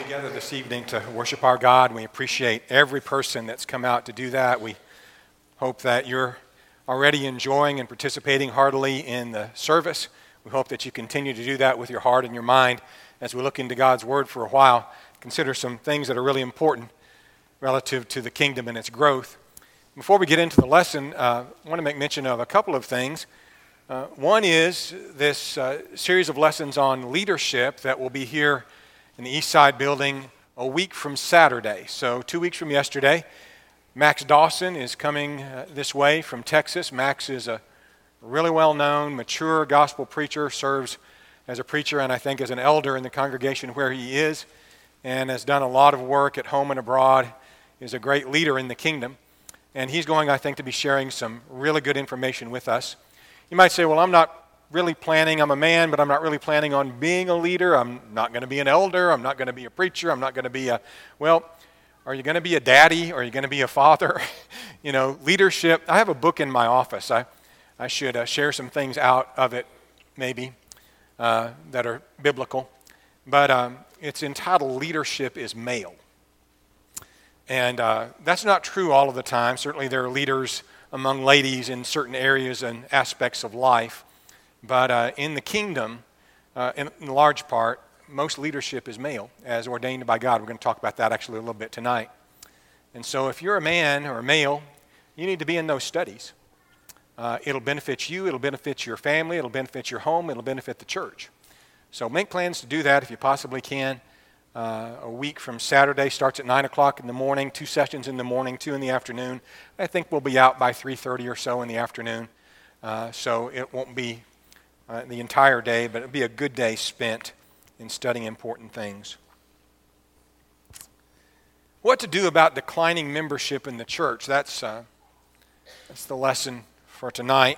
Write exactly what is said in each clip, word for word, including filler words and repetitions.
together this evening to worship our God. We appreciate every person that's come out to do that. We hope that you're already enjoying and participating heartily in the service. We hope that you continue to do that with your heart and your mind as we look into God's Word for a while. Consider some things that are really important relative to the kingdom and its growth. Before we get into the lesson, uh, I want to make mention of a couple of things. Uh, one is this uh, series of lessons on leadership that will be here in the East Side building a week from Saturday. So two weeks from yesterday, Max Dawson is coming uh, this way from Texas. Max is a really well-known, mature gospel preacher, serves as a preacher and I think as an elder in the congregation where he is, and has done a lot of work at home and abroad, is a great leader in the kingdom. And he's going, I think, to be sharing some really good information with us. You might say, well, I'm not really planning, I'm a man, but I'm not really planning on being a leader. I'm not going to be an elder. I'm not going to be a preacher. I'm not going to be a, well, are you going to be a daddy? Are you going to be a father? You know, leadership. I have a book in my office. I, I should uh, share some things out of it, maybe, uh, that are biblical. But um, it's entitled Leadership is Male. And uh, that's not true all of the time. Certainly there are leaders among ladies in certain areas and aspects of life. But uh, in the kingdom, uh, in, in large part, most leadership is male, as ordained by God. We're going to talk about that actually a little bit tonight. And so if you're a man or a male, you need to be in those studies. Uh, it'll benefit you, it'll benefit your family, it'll benefit your home, it'll benefit the church. So make plans to do that if you possibly can. Uh, a week from Saturday, starts at nine o'clock in the morning, two sessions in the morning, two in the afternoon. I think we'll be out by three thirty or so in the afternoon. Uh, so it won't be uh, the entire day, but it'll be a good day spent in studying important things. What to do about declining membership in the church? That's, uh, that's the lesson for tonight.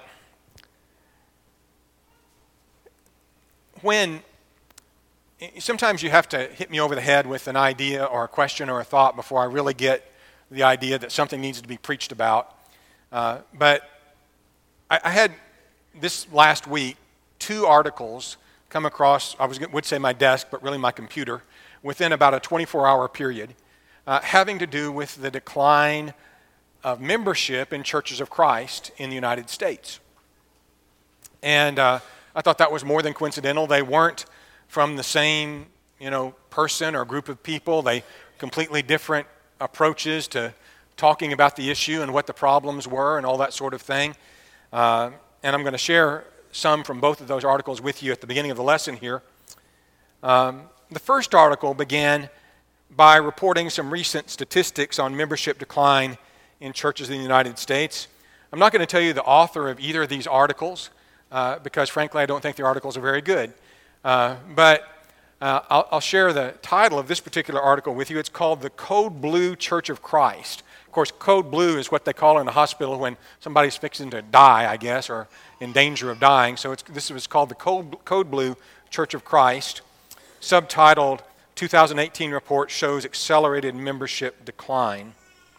When Sometimes you have to hit me over the head with an idea or a question or a thought before I really get the idea that something needs to be preached about. Uh, but I, I had this last week two articles come across, I was, would say my desk, but really my computer, within about a twenty-four hour period, uh, having to do with the decline of membership in churches of Christ in the United States. And uh, I thought that was more than coincidental. They weren't from the same, you know, person or group of people. They completely different approaches to talking about the issue and what the problems were and all that sort of thing. Uh, and I'm going to share some from both of those articles with you at the beginning of the lesson here. Um, the first article began by reporting some recent statistics on membership decline in churches in the United States. I'm not going to tell you the author of either of these articles uh, because, frankly, I don't think the articles are very good. Uh, but uh, I'll, I'll share the title of this particular article with you. It's called The Code Blue Church of Christ. Of course, code blue is what they call in the hospital when somebody's fixing to die, I guess, or in danger of dying. So it's, this is called the Code, Code Blue Church of Christ. Subtitled, two thousand eighteen Report Shows Accelerated Membership Decline.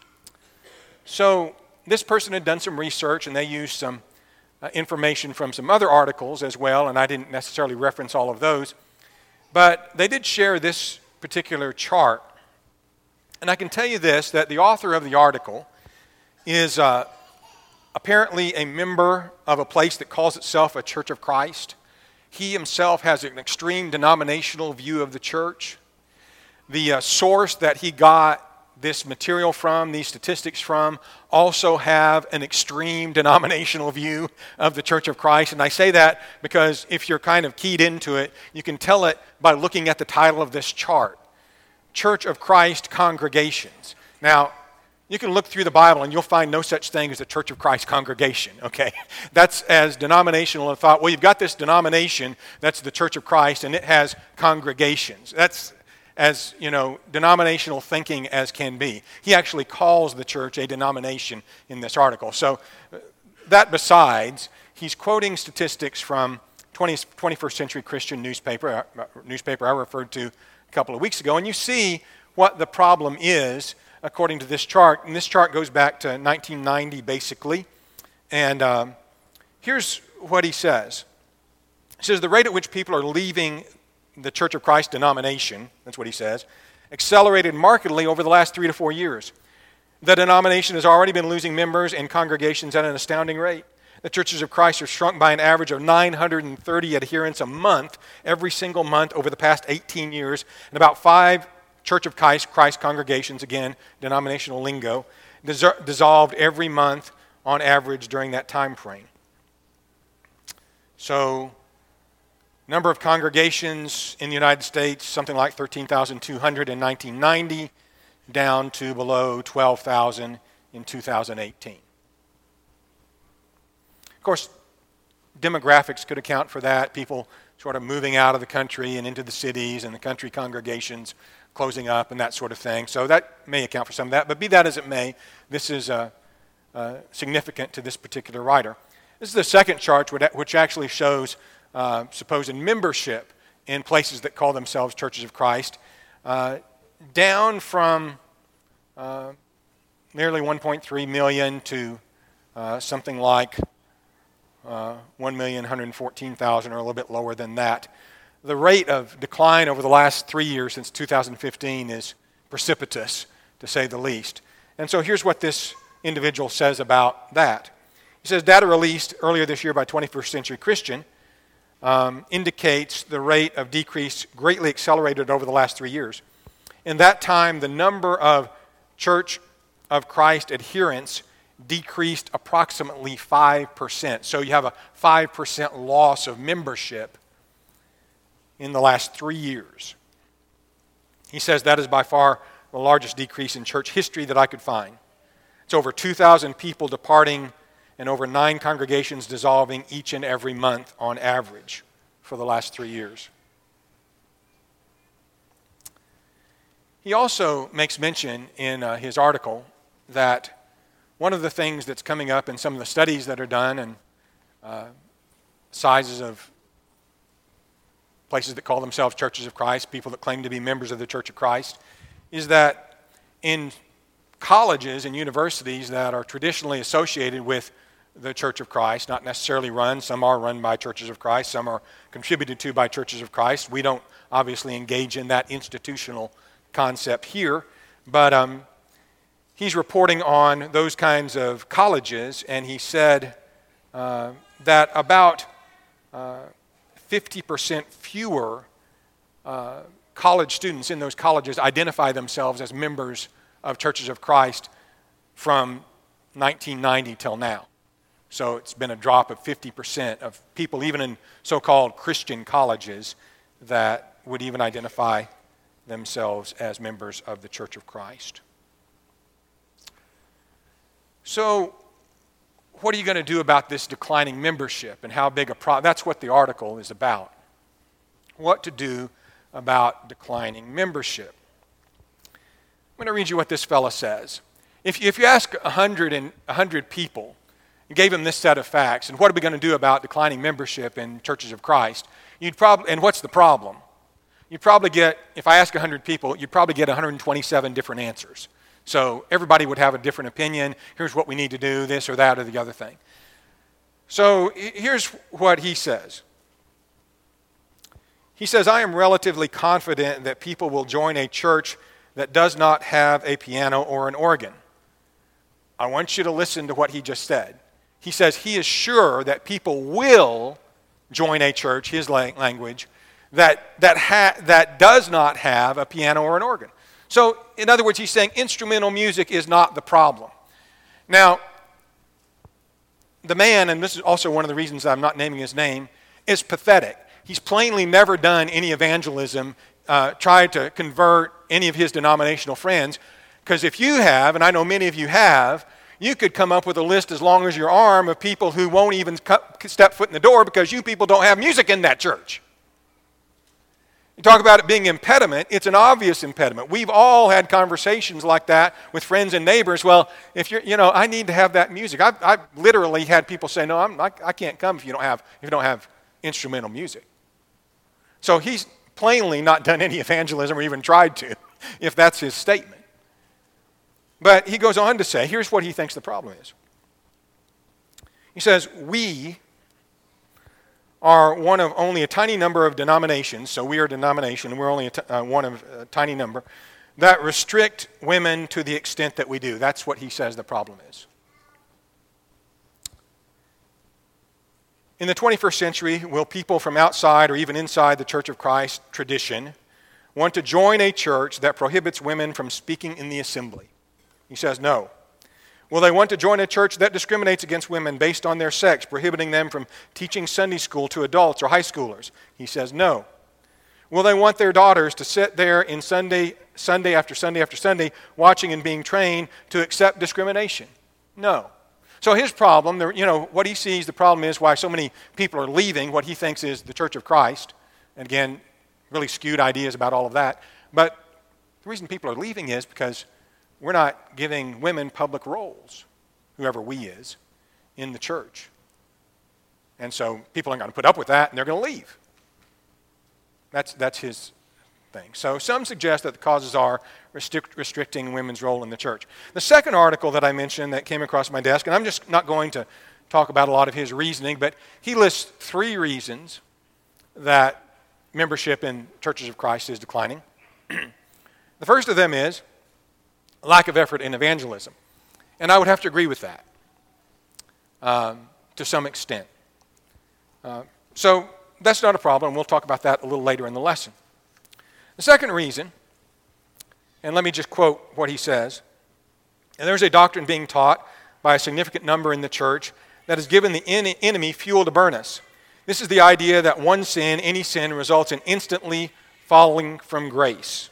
So this person had done some research and they used some Uh, information from some other articles as well, and I didn't necessarily reference all of those. But they did share this particular chart. And I can tell you this, that the author of the article is uh, apparently a member of a place that calls itself a Church of Christ. He himself has an extreme denominational view of the church. The uh, source that he got this material from, these statistics from, also have an extreme denominational view of the Church of Christ. And I say that because if you're kind of keyed into it, you can tell it by looking at the title of this chart, Church of Christ Congregations. Now, you can look through the Bible and you'll find no such thing as a Church of Christ congregation, okay? That's as denominational a thought. Well, you've got this denomination, that's the Church of Christ, and it has congregations. That's as, you know, denominational thinking as can be. He actually calls the church a denomination in this article. So that besides, he's quoting statistics from twentieth, twenty-first Century Christian newspaper, uh, newspaper I referred to a couple of weeks ago, and you see what the problem is according to this chart. And this chart goes back to nineteen ninety, basically. And um, here's what he says. He says, the rate at which people are leaving the Church of Christ denomination, that's what he says, accelerated markedly over the last three to four years. The denomination has already been losing members and congregations at an astounding rate. The Churches of Christ have shrunk by an average of nine hundred thirty adherents a month, every single month over the past eighteen years, and about five Church of Christ, Christ congregations, again, denominational lingo, dissolved every month on average during that time frame. So, number of congregations in the United States, something like thirteen thousand two hundred in nineteen ninety, down to below twelve thousand in two thousand eighteen. Of course, demographics could account for that. People sort of moving out of the country and into the cities, and the country congregations closing up and that sort of thing. So that may account for some of that. But be that as it may, this is uh, uh, significant to this particular writer. This is the second chart, which actually shows uh, supposed membership in places that call themselves Churches of Christ, uh, down from uh, nearly one point three million to uh, something like uh, one million one hundred fourteen thousand, or a little bit lower than that. The rate of decline over the last three years since two thousand fifteen is precipitous, to say the least. And so here's what this individual says about that. He says, data released earlier this year by twenty-first Century Christian um, indicates the rate of decrease greatly accelerated over the last three years. In that time, the number of Church of Christ adherents decreased approximately five percent. So you have a five percent loss of membership in the last three years. He says that is by far the largest decrease in church history that I could find. It's over two thousand people departing and over nine congregations dissolving each and every month on average for the last three years. He also makes mention in uh, his article that one of the things that's coming up in some of the studies that are done and uh, sizes of places that call themselves Churches of Christ, people that claim to be members of the Church of Christ, is that in colleges and universities that are traditionally associated with the Church of Christ, not necessarily run, some are run by Churches of Christ, some are contributed to by Churches of Christ. We don't obviously engage in that institutional concept here, but um, he's reporting on those kinds of colleges, and he said uh, that about uh, fifty percent fewer uh, college students in those colleges identify themselves as members of Churches of Christ from nineteen ninety till now. So it's been a drop of fifty percent of people, even in so-called Christian colleges, that would even identify themselves as members of the Church of Christ. So what are you going to do about this declining membership and how big a problem? That's what the article is about. What to do about declining membership. I'm going to read you what this fellow says. If, if you ask one hundred, and one hundred people and gave them this set of facts, and what are we going to do about declining membership in Churches of Christ, you'd probably, and what's the problem? You'd probably get, if I ask one hundred people, you'd probably get one hundred twenty-seven different answers. So everybody would have a different opinion. Here's what we need to do, this or that or the other thing. So here's what he says. He says, I am relatively confident that people will join a church that does not have a piano or an organ. I want you to listen to what he just said. He says he is sure that people will join a church, his language, that, that, ha- that does not have a piano or an organ. So, in other words, he's saying instrumental music is not the problem. Now, the man, and this is also one of the reasons I'm not naming his name, is pathetic. He's plainly never done any evangelism, uh, tried to convert any of his denominational friends, because if you have, and I know many of you have, you could come up with a list as long as your arm of people who won't even step foot in the door because you people don't have music in that church. You talk about it being impediment, it's an obvious impediment. We've all had conversations like that with friends and neighbors. Well, if you're, you know, I need to have that music. I've, I've literally had people say, no, I'm, I, I can't come if you don't have, if you don't have instrumental music. So he's plainly not done any evangelism or even tried to, if that's his statement. But he goes on to say, here's what he thinks the problem is. He says, we are one of only a tiny number of denominations, so we are a denomination, and we're only a t- uh, one of a tiny number, that restrict women to the extent that we do. That's what he says the problem is. In the twenty-first century, will people from outside or even inside the Church of Christ tradition want to join a church that prohibits women from speaking in the assembly? He says no. Will they want to join a church that discriminates against women based on their sex, prohibiting them from teaching Sunday school to adults or high schoolers? He says no. Will they want their daughters to sit there in Sunday, Sunday after Sunday after Sunday, watching and being trained to accept discrimination? No. So his problem, you know, what he sees the problem is why so many people are leaving what he thinks is the Church of Christ. And again, really skewed ideas about all of that. But the reason people are leaving is because we're not giving women public roles, whoever we is, in the church. And so people aren't going to put up with that, and they're going to leave. That's, that's his thing. So some suggest that the causes are restrict, restricting women's role in the church. The second article that I mentioned that came across my desk, and I'm just not going to talk about a lot of his reasoning, but he lists three reasons that membership in churches of Christ is declining. The first of them is lack of effort in evangelism. And I would have to agree with that um, to some extent. Uh, so that's not a problem. We'll talk about that a little later in the lesson. The second reason, and let me just quote what he says, and there's a doctrine being taught by a significant number in the church that has given the en- enemy fuel to burn us. This is the idea that one sin, any sin, results in instantly falling from grace.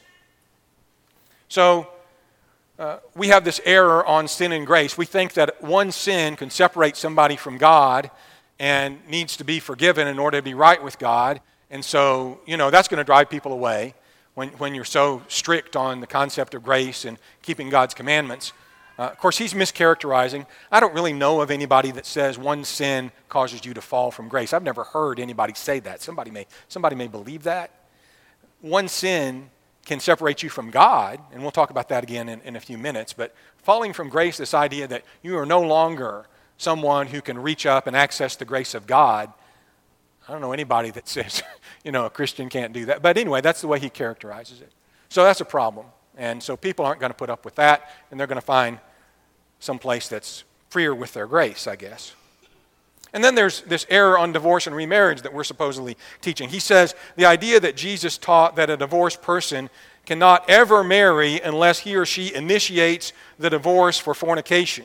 So, Uh, we have this error on sin and grace. We think that one sin can separate somebody from God and needs to be forgiven in order to be right with God. And so, you know, that's going to drive people away when, when you're so strict on the concept of grace and keeping God's commandments. Uh, of course, he's mischaracterizing. I don't really know of anybody that says one sin causes you to fall from grace. I've never heard anybody say that. Somebody may, somebody may believe that. One sin can separate you from God, and we'll talk about that again in, in a few minutes, but falling from grace, this idea that you are no longer someone who can reach up and access the grace of God, I don't know anybody that says, you know, a Christian can't do that. But anyway, that's the way he characterizes it. So that's a problem, and so people aren't going to put up with that, and they're going to find some place that's freer with their grace, I guess. And then there's this error on divorce and remarriage that we're supposedly teaching. He says the idea that Jesus taught that a divorced person cannot ever marry unless he or she initiates the divorce for fornication.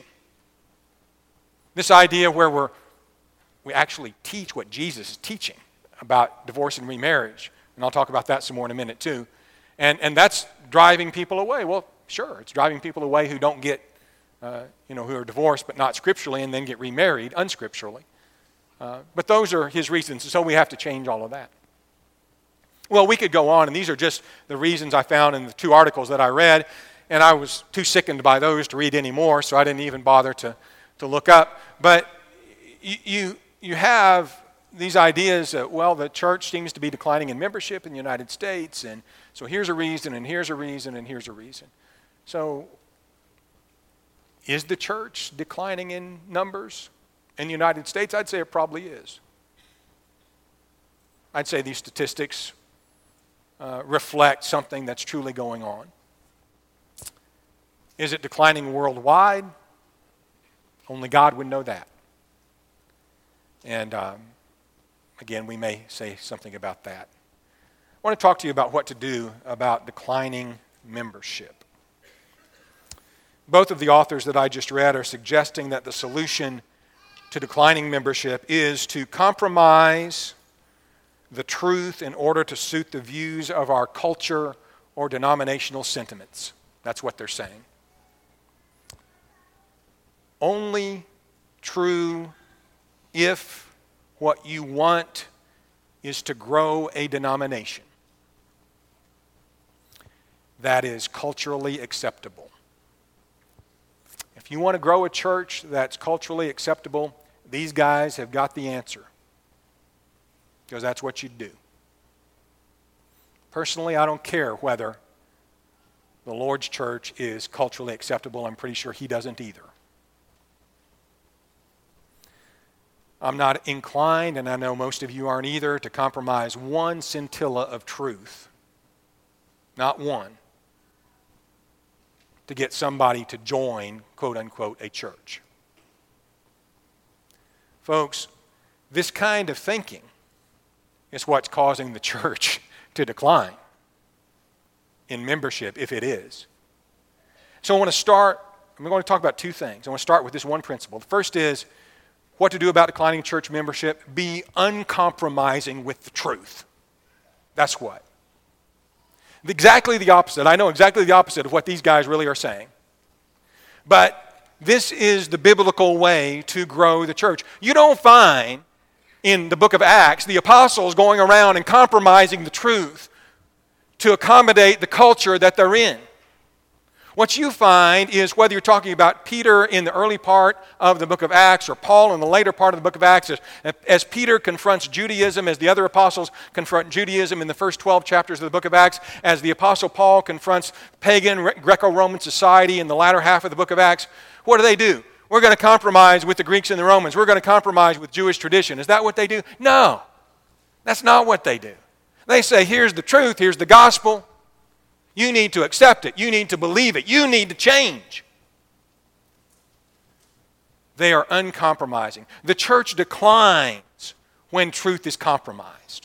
This idea where we're, we actually teach what Jesus is teaching about divorce and remarriage. And I'll talk about that some more in a minute too. And, and that's driving people away. Well, sure, it's driving people away who don't get, uh, you know, who are divorced but not scripturally and then get remarried unscripturally. Uh, but those are his reasons, so we have to change all of that. Well, we could go on, and these are just the reasons I found in the two articles that I read, and I was too sickened by those to read any more, so I didn't even bother to, to look up. But you, you, you have these ideas that, well, the church seems to be declining in membership in the United States, and so here's a reason, and here's a reason, and here's a reason. So is the church declining in numbers? In the United States, I'd say it probably is. I'd say these statistics uh, reflect something that's truly going on. Is it declining worldwide? Only God would know that. And um, again, we may say something about that. I want to talk to you about what to do about declining membership. Both of the authors that I just read are suggesting that the solution to declining membership is to compromise the truth in order to suit the views of our culture or denominational sentiments. That's what they're saying. Only true if what you want is to grow a denomination that is culturally acceptable. If you want to grow a church that's culturally acceptable, these guys have got the answer, because that's what you do. Personally, I don't care whether the Lord's church is culturally acceptable. I'm pretty sure he doesn't either. I'm not inclined, and I know most of you aren't either, to compromise one scintilla of truth. Not one. to get somebody to join, quote unquote, a church. Folks, this kind of thinking is what's causing the church to decline in membership, if it is. So I want to start, I'm going to talk about two things. I want to start with this one principle. The first is what to do about declining church membership. Be uncompromising with the truth. That's what. Exactly the opposite. I know exactly the opposite of what these guys really are saying. But this is the biblical way to grow the church. You don't find in the book of Acts the apostles going around and compromising the truth to accommodate the culture that they're in. What you find is whether you're talking about Peter in the early part of the book of Acts or Paul in the later part of the book of Acts, as, as Peter confronts Judaism, as the other apostles confront Judaism in the first twelve chapters of the book of Acts, as the apostle Paul confronts pagan Greco-Roman society in the latter half of the book of Acts, what do they do? We're going to compromise with the Greeks and the Romans. We're going to compromise with Jewish tradition. Is that what they do? No, that's not what they do. They say, here's the truth, here's the gospel. You need to accept it. You need to believe it. You need to change. They are uncompromising. The church declines when truth is compromised.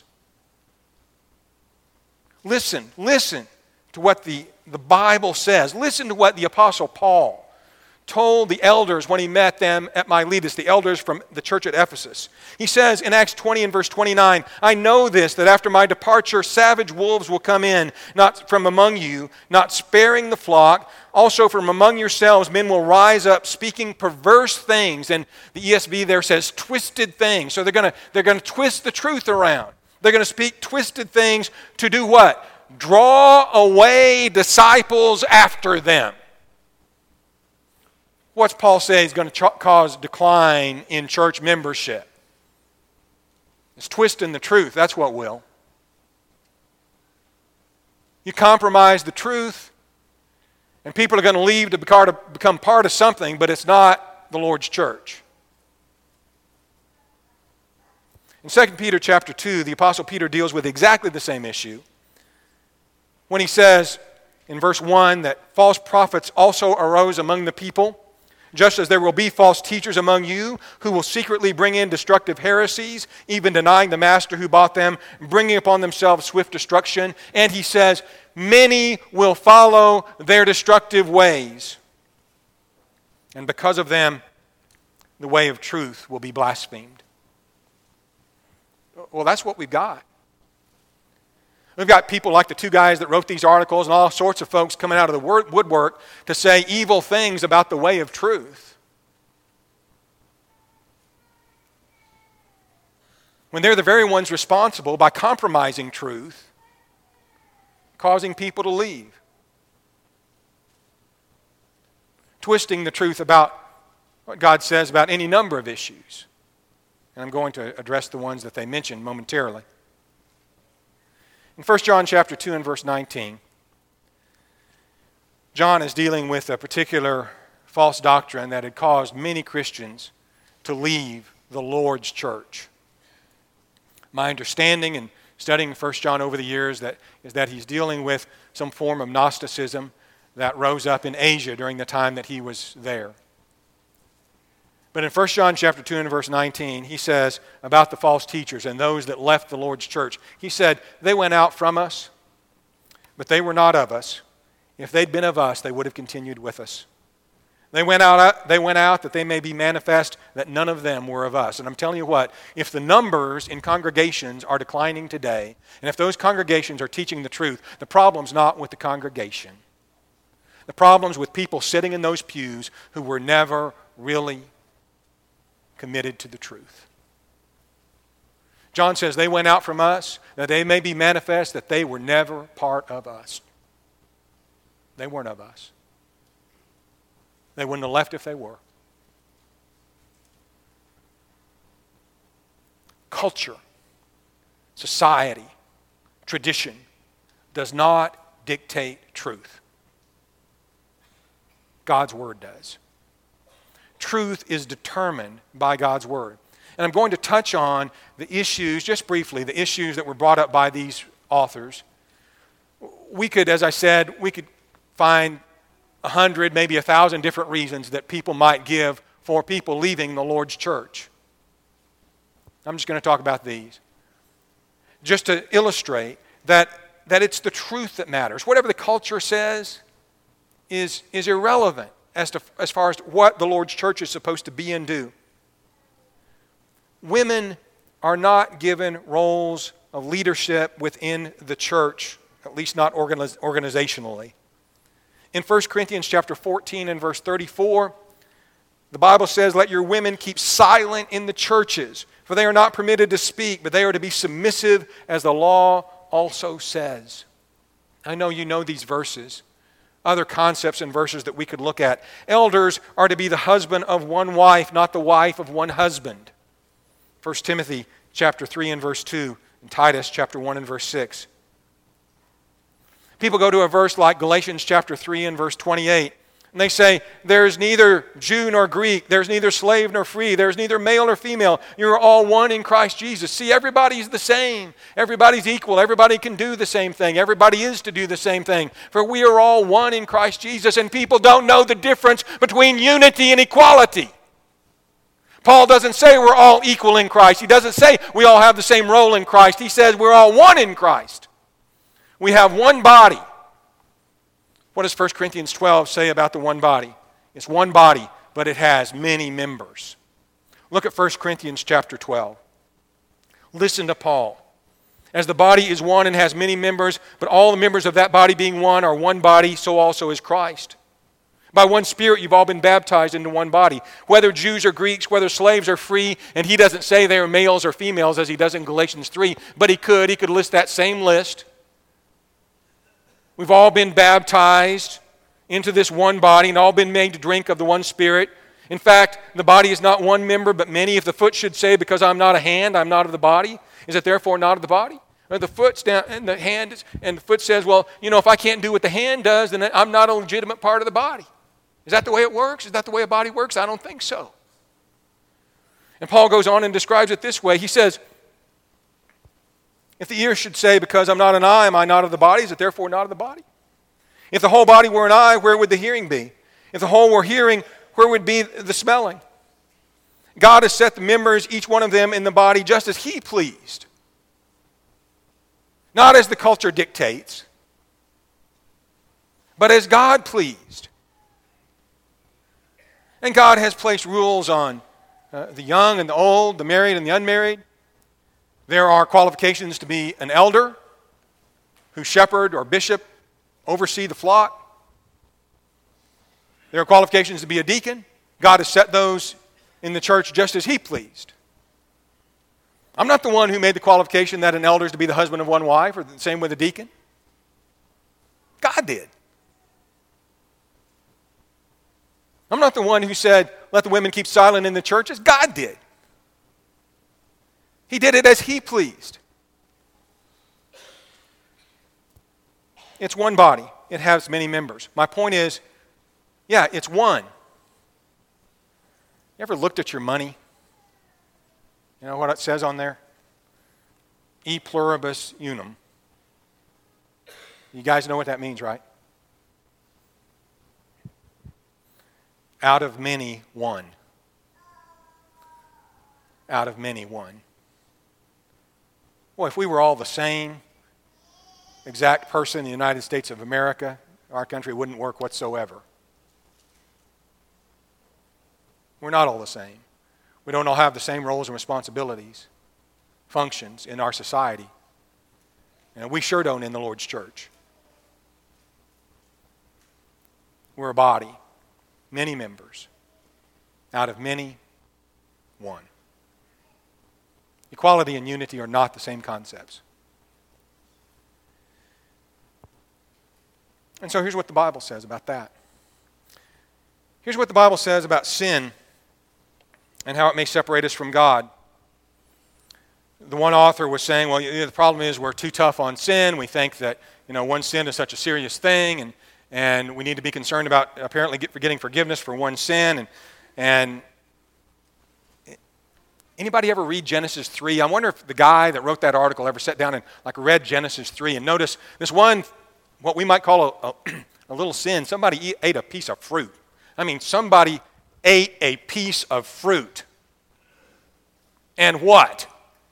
Listen, listen to what the, the Bible says. Listen to what the Apostle Paul told the elders when he met them at Miletus, the elders from the church at Ephesus. He says in Acts twenty and verse twenty-nine, I know this, that after my departure savage wolves will come in, not from among you, not sparing the flock. Also from among yourselves men will rise up speaking perverse things. And the E S V there says twisted things. So they're going to they're going to twist the truth around. They're going to speak twisted things to do what? Draw away disciples after them. What's Paul say is going to ch- cause decline in church membership? It's twisting the truth. That's what will. You compromise the truth, and people are going to leave to become part of something, but it's not the Lord's church. In Second Peter chapter two, the Apostle Peter deals with exactly the same issue when he says in verse one that false prophets also arose among the people, just as there will be false teachers among you who will secretly bring in destructive heresies, even denying the master who bought them, bringing upon themselves swift destruction. And he says, many will follow their destructive ways. And because of them, the way of truth will be blasphemed. Well, that's what we've got. We've got people like the two guys that wrote these articles and all sorts of folks coming out of the woodwork to say evil things about the way of truth. When they're the very ones responsible by compromising truth, causing people to leave. Twisting the truth about what God says about any number of issues. And I'm going to address the ones that they mentioned momentarily. In First John chapter two and verse nineteen, John is dealing with a particular false doctrine that had caused many Christians to leave the Lord's church. My understanding in studying First John over the years that, is that he's dealing with some form of Gnosticism that rose up in Asia during the time that he was there. But in First John chapter two and verse nineteen, he says about the false teachers and those that left the Lord's church. He said, they went out from us, but they were not of us. If they'd been of us, they would have continued with us. They went out, they went out that they may be manifest that none of them were of us. And I'm telling you what, if the numbers in congregations are declining today, and if those congregations are teaching the truth, the problem's not with the congregation. The problem's with people sitting in those pews who were never really committed to the truth. John says they went out from us that they may be manifest that they were never part of us. They weren't of us. They wouldn't have left if they were. Culture, society, tradition does not dictate truth. God's Word does. Truth is determined by God's Word. And I'm going to touch on the issues, just briefly, the issues that were brought up by these authors. We could, as I said, we could find a hundred, maybe a thousand different reasons that people might give for people leaving the Lord's church. I'm just going to talk about these. Just to illustrate that, that it's the truth that matters. Whatever the culture says is, is irrelevant as, to, as far as what the Lord's church is supposed to be and do. Women are not given roles of leadership within the church, at least not organiz- organizationally. In First Corinthians chapter fourteen and verse thirty-four, the Bible says, "Let your women keep silent in the churches, for they are not permitted to speak, but they are to be submissive, as the law also says." I know you know these verses. Other concepts and verses that we could look at. Elders are to be the husband of one wife, not the wife of one husband. First Timothy chapter three and verse two, and Titus chapter one and verse six. People go to a verse like Galatians chapter three and verse twenty-eight, and they say, "There's neither Jew nor Greek, there's neither slave nor free, there's neither male nor female. You're all one in Christ Jesus." See, everybody's the same. Everybody's equal. Everybody can do the same thing. Everybody is to do the same thing. For we are all one in Christ Jesus, and people don't know the difference between unity and equality. Paul doesn't say we're all equal in Christ. He doesn't say we all have the same role in Christ. He says we're all one in Christ. We have one body. What does First Corinthians twelve say about the one body? It's one body, but it has many members. Look at First Corinthians chapter twelve. Listen to Paul. "As the body is one and has many members, but all the members of that body being one are one body, so also is Christ. By one Spirit you've all been baptized into one body, whether Jews or Greeks, whether slaves or free." And he doesn't say they are males or females as he does in Galatians three, but he could. He could list that same list. We've all been baptized into this one body and all been made to drink of the one Spirit. In fact, the body is not one member, but many. If the foot should say, "Because I'm not a hand, I'm not of the body," is it therefore not of the body? Or the foot's down, and the hand is, and the foot says, "Well, you know, if I can't do what the hand does, then I'm not a legitimate part of the body." Is that the way it works? Is that the way a body works? I don't think so. And Paul goes on and describes it this way. He says, "If the ear should say, 'Because I'm not an eye, am I not of the body?' is it therefore not of the body? If the whole body were an eye, where would the hearing be? If the whole were hearing, where would be the smelling? God has set the members, each one of them, in the body just as He pleased. Not as the culture dictates, but as God pleased. And God has placed rules on uh, the young and the old, the married and the unmarried. There are qualifications to be an elder, who shepherd or bishop oversee the flock. There are qualifications to be a deacon. God has set those in the church just as He pleased. I'm not the one who made the qualification that an elder is to be the husband of one wife, or the same with a deacon. God did. I'm not the one who said, "Let the women keep silent in the churches." God did. He did it as He pleased. It's one body. It has many members. My point is, yeah, it's one. You ever looked at your money? You know what it says on there? E pluribus unum. You guys know what that means, right? Out of many, one. Out of many, one. Well, if we were all the same exact person in the United States of America, our country wouldn't work whatsoever. We're not all the same. We don't all have the same roles and responsibilities, functions in our society. And we sure don't in the Lord's church. We're a body, many members. Out of many, one. Equality and unity are not the same concepts. And so here's what the Bible says about that. Here's what the Bible says about sin and how it may separate us from God. The one author was saying, well, you know, the problem is we're too tough on sin. We think that, you know, one sin is such a serious thing, and, and we need to be concerned about apparently get, getting forgiveness for one sin. And, and anybody ever read Genesis three? I wonder if the guy that wrote that article ever sat down and like read Genesis three and noticed this one, what we might call a, a, a little sin. Somebody eat, ate a piece of fruit. I mean, somebody ate a piece of fruit. And what?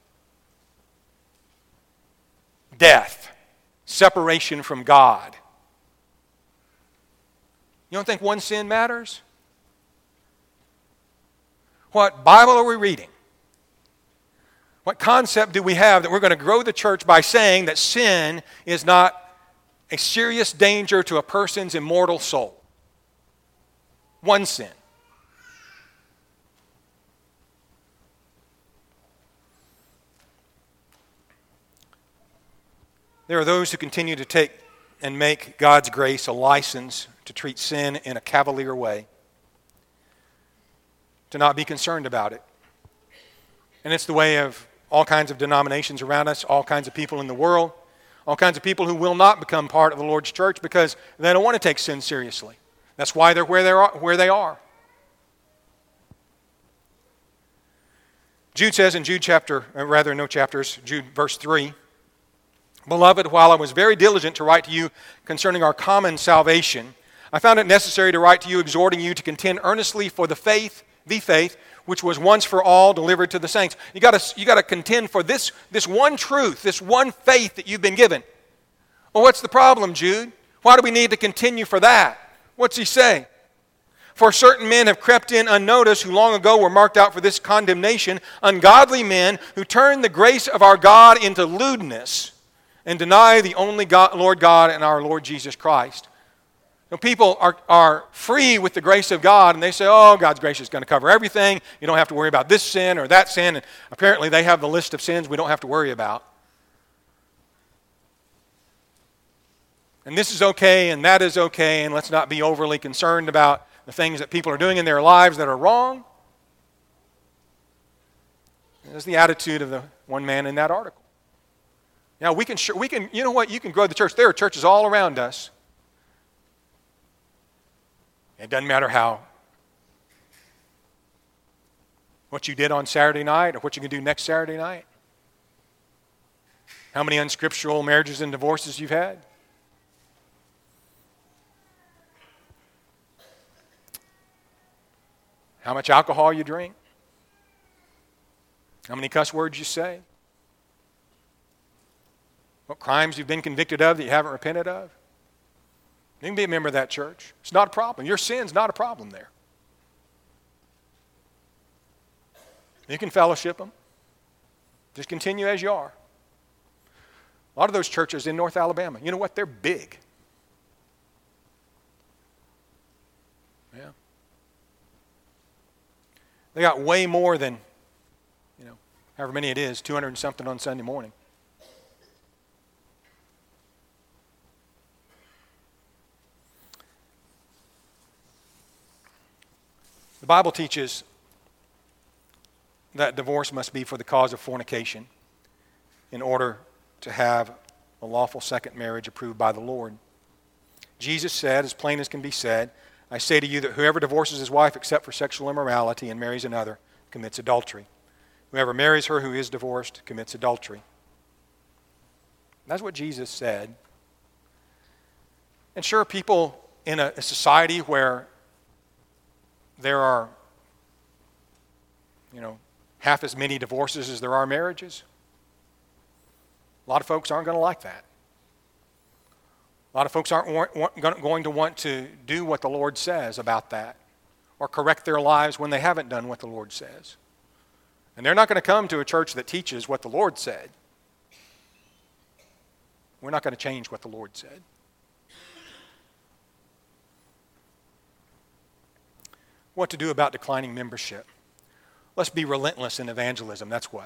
Death. Separation from God. You don't think one sin matters? What Bible are we reading? What concept do we have that we're going to grow the church by saying that sin is not a serious danger to a person's immortal soul? One sin. There are those who continue to take and make God's grace a license to treat sin in a cavalier way, to not be concerned about it. And it's the way of all kinds of denominations around us, all kinds of people in the world, all kinds of people who will not become part of the Lord's church because they don't want to take sin seriously. That's why they're where they are. Where they are. Jude says in Jude chapter, or rather no chapters, Jude verse three, "Beloved, while I was very diligent to write to you concerning our common salvation, I found it necessary to write to you, exhorting you to contend earnestly for the faith, the faith, which was once for all delivered to the saints." You got to you got to contend for this, this one truth, this one faith that you've been given. Well, what's the problem, Jude? Why do we need to continue for that? What's he say? "For certain men have crept in unnoticed, who long ago were marked out for this condemnation, ungodly men who turn the grace of our God into lewdness and deny the only God, Lord God and our Lord Jesus Christ." You know, people are, are free with the grace of God, and they say, oh, God's grace is going to cover everything. You don't have to worry about this sin or that sin. And apparently they have the list of sins we don't have to worry about. And this is okay, and that is okay, and let's not be overly concerned about the things that people are doing in their lives that are wrong. That's the attitude of the one man in that article. Now, we can, we can, you know what, you can grow the church. There are churches all around us. It doesn't matter how, what you did on Saturday night or what you can do next Saturday night. How many unscriptural marriages and divorces you've had. How much alcohol you drink. How many cuss words you say. What crimes you've been convicted of that you haven't repented of. You can be a member of that church. It's not a problem. Your sin's not a problem there. You can fellowship them. Just continue as you are. A lot of those churches in North Alabama, you know what? They're big. Yeah. They got way more than, you know, however many it is, two hundred and something on Sunday morning. The Bible teaches that divorce must be for the cause of fornication in order to have a lawful second marriage approved by the Lord. Jesus said, as plain as can be said, "I say to you that whoever divorces his wife except for sexual immorality and marries another commits adultery. Whoever marries her who is divorced commits adultery." That's what Jesus said. And sure, people in a, a society where there are, you know, half as many divorces as there are marriages, a lot of folks aren't going to like that. A lot of folks aren't want, want, going to want to do what the Lord says about that or correct their lives when they haven't done what the Lord says. And they're not going to come to a church that teaches what the Lord said. We're not going to change what the Lord said. What to do about declining membership? Let's be relentless in evangelism, that's what.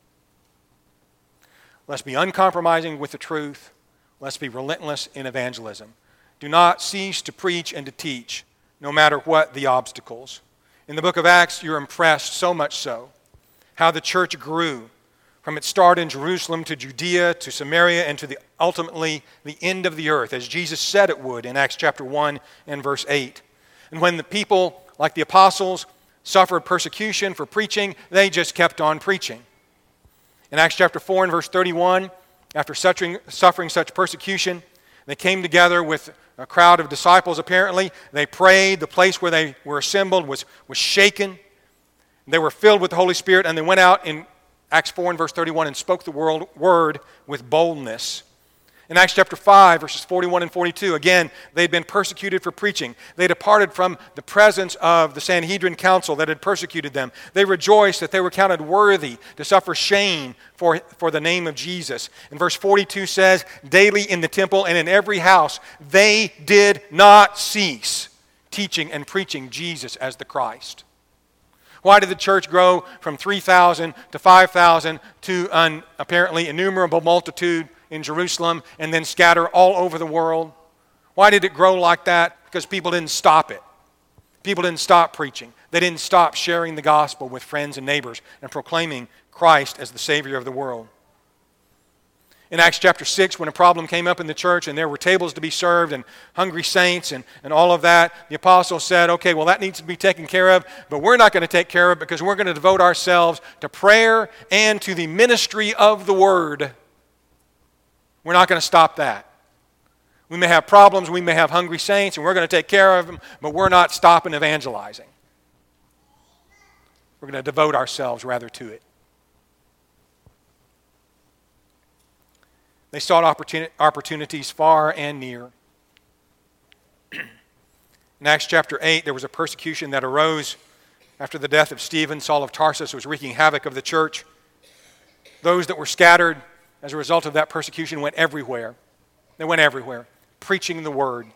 Let's be uncompromising with the truth. Let's be relentless in evangelism. Do not cease to preach and to teach, no matter what the obstacles. In the book of Acts, you're impressed so much so, how the church grew from its start in Jerusalem to Judea to Samaria and to the ultimately the end of the earth, as Jesus said it would in Acts chapter one and verse eight. And when the people, like the apostles, suffered persecution for preaching, they just kept on preaching. In Acts chapter four and verse thirty-one, after suffering, suffering such persecution, they came together with a crowd of disciples apparently. They prayed. The place where they were assembled was, was shaken. They were filled with the Holy Spirit, and they went out in Acts four and verse thirty-one and spoke the world, word with boldness. In Acts chapter five, verses forty-one and forty-two, again, they'd been persecuted for preaching. They departed from the presence of the Sanhedrin council that had persecuted them. They rejoiced that they were counted worthy to suffer shame for, for the name of Jesus. And verse forty-two says, daily in the temple and in every house, they did not cease teaching and preaching Jesus as the Christ. Why did the church grow from three thousand to five thousand to an apparently innumerable multitude in Jerusalem and then scatter all over the world? Why did it grow like that? Because people didn't stop it. People didn't stop preaching. They didn't stop sharing the gospel with friends and neighbors and proclaiming Christ as the Savior of the world. In Acts chapter six, when a problem came up in the church and there were tables to be served and hungry saints and, and all of that, the apostles said, okay, well, that needs to be taken care of, but we're not going to take care of it because we're going to devote ourselves to prayer and to the ministry of the word. We're not going to stop that. We may have problems, we may have hungry saints, and we're going to take care of them, but we're not stopping evangelizing. We're going to devote ourselves rather to it. They sought opportuni- opportunities far and near. In Acts chapter eight, there was a persecution that arose after the death of Stephen. Saul of Tarsus was wreaking havoc of the church. Those that were scattered as a result of that persecution went everywhere. They went everywhere, preaching the word.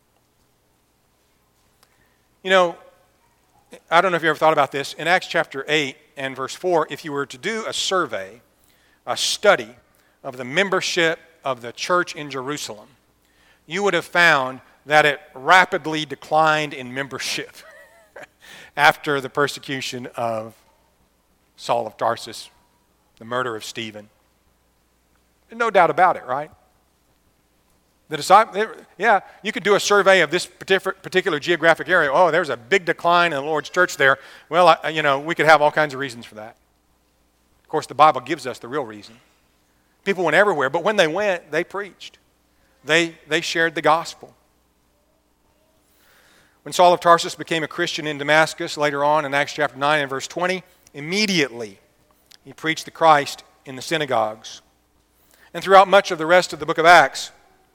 You know, I don't know if you ever thought about this. In Acts chapter eight and verse four, if you were to do a survey, a study of the membership of the church in Jerusalem, you would have found that it rapidly declined in membership after the persecution of Saul of Tarsus, the murder of Stephen. No doubt about it, right? The disciple, yeah, you could do a survey of this particular geographic area. Oh, there's a big decline in the Lord's church there. Well, I, you know, we could have all kinds of reasons for that. Of course, the Bible gives us the real reason. People went everywhere, but when they went, they preached. They, they shared the gospel. When Saul of Tarsus became a Christian in Damascus, later on in Acts chapter nine and verse twenty, immediately he preached the Christ in the synagogues. And throughout much of the rest of the book of Acts,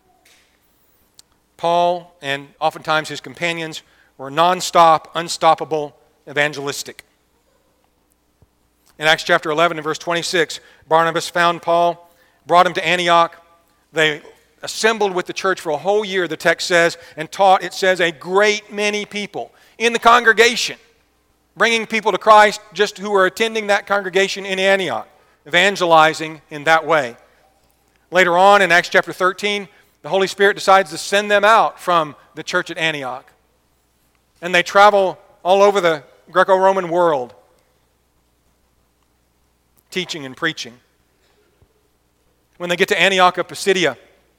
Paul and oftentimes his companions were nonstop, unstoppable, evangelistic. In Acts chapter eleven and verse twenty-six, Barnabas found Paul, brought him to Antioch. They assembled with the church for a whole year, the text says, and taught, it says, a great many people in the congregation, bringing people to Christ just who were attending that congregation in Antioch, evangelizing in that way. Later on in Acts chapter thirteen, the Holy Spirit decides to send them out from the church at Antioch. And they travel all over the Greco-Roman world, teaching and preaching. When they get to Antioch of Pisidia,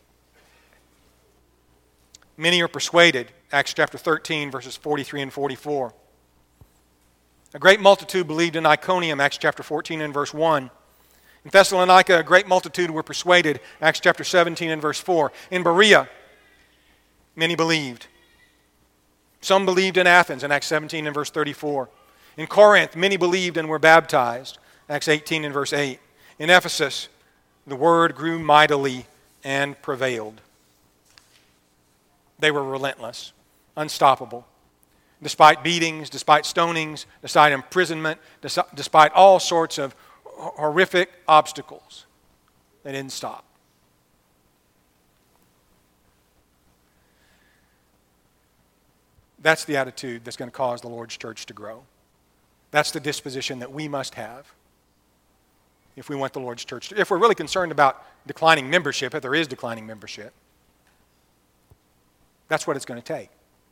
many are persuaded, Acts chapter thirteen, verses forty-three and forty-four. A great multitude believed in Iconium, Acts chapter fourteen and verse one. In Thessalonica, a great multitude were persuaded, Acts chapter seventeen and verse four. In Berea, many believed. Some believed in Athens, in Acts seventeen and verse thirty-four. In Corinth, many believed and were baptized, Acts eighteen and verse eight. In Ephesus, the word grew mightily and prevailed. They were relentless, unstoppable. Despite beatings, despite stonings, despite imprisonment, despite all sorts of horrific obstacles, they didn't stop. That's the attitude that's going to cause the Lord's church to grow. That's the disposition that we must have if we want the Lord's church to, if we're really concerned about declining membership, if there is declining membership. That's what it's going to take.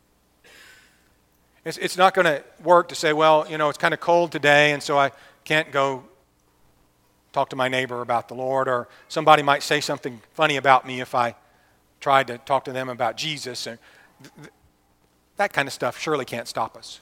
It's, it's not going to work to say, well, you know, it's kind of cold today, and so I can't go talk to my neighbor about the Lord, or somebody might say something funny about me if I tried to talk to them about Jesus. And th- th- that kind of stuff surely can't stop us.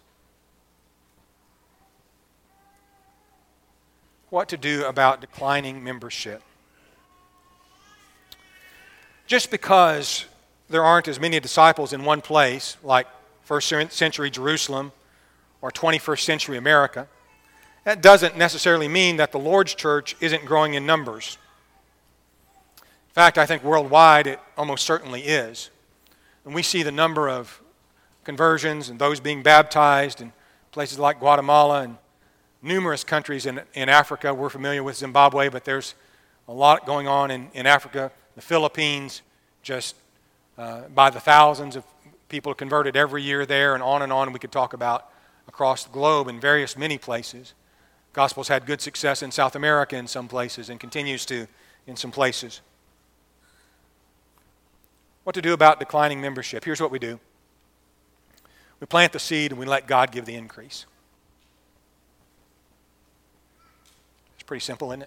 What to do about declining membership? Just because there aren't as many disciples in one place, like first century Jerusalem or twenty-first century America, that doesn't necessarily mean that the Lord's church isn't growing in numbers. In fact, I think worldwide it almost certainly is. And we see the number of conversions and those being baptized in places like Guatemala and numerous countries in, in Africa. We're familiar with Zimbabwe, but there's a lot going on in, in Africa. The Philippines, just uh, by the thousands of people converted every year there, and on and on we could talk about across the globe in various many places. Gospel's had good success in South America in some places and continues to in some places. What to do about declining membership? Here's what we do. We plant the seed and we let God give the increase. It's pretty simple, isn't it?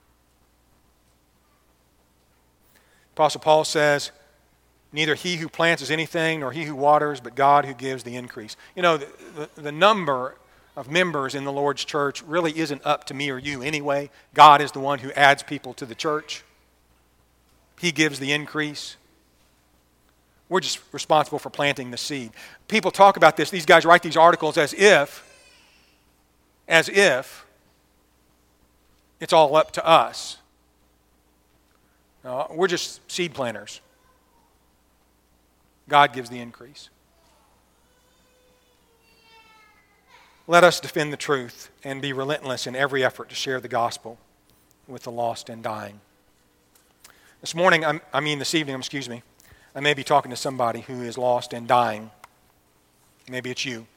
Apostle Paul says, neither he who plants is anything, nor he who waters, but God who gives the increase. You know, the, the, the number of members in the Lord's church really isn't up to me or you anyway. God is the one who adds people to the church. He gives the increase. We're just responsible for planting the seed. People talk about this. These guys write these articles as if, as if it's all up to us. No, we're just seed planters. God gives the increase. Let us defend the truth and be relentless in every effort to share the gospel with the lost and dying. This morning, I'm, I mean this evening, excuse me, I may be talking to somebody who is lost and dying. Maybe it's you.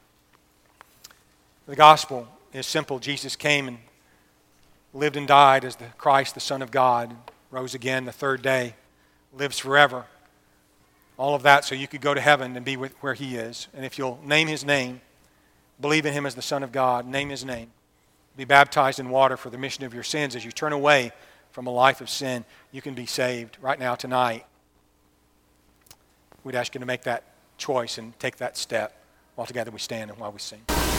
The gospel is simple. Jesus came and lived and died as the Christ, the Son of God, rose again the third day, lives forever. All of that so you could go to heaven and be with where he is. And if you'll name his name, believe in him as the Son of God, name his name, be baptized in water for the remission of your sins, as you turn away from a life of sin, you can be saved right now, tonight. We'd ask you to make that choice and take that step while together we stand and while we sing.